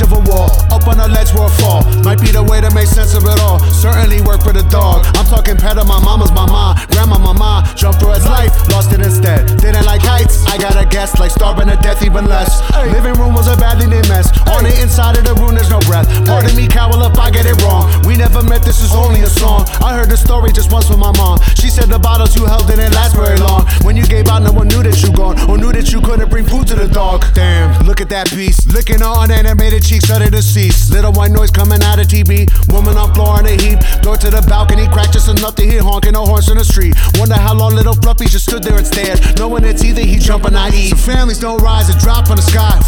edge of a wall. Up on a ledge where a fall might be the way to make sense of it all. Certainly work for the dog. I'm talking pet of my mama's mama, grandma mama. Jumped through his life, lost it instead. Didn't like heights, I got a guess. Like starving to death, even less. Living room was a badly named mess. On the inside of the room, there's no breath. Pardon me, Cowell, if I get it wrong. We never met, this is only a song. I heard the story just once with my mom. She said the bottles you held didn't last very long. When you gave out, no one knew that you gone, or knew that you couldn't bring food to the dog. Damn, look at that beast, licking her unanimated cheeks under the seats. Little white noise coming out of TV. Woman on floor in a heap. Door to the balcony cracked just enough to hear honking no horns in the street. Wonder how long little Fluffy just stood there and stared, knowing it's either he jump or not eat. Some families don't rise and drop from the sky.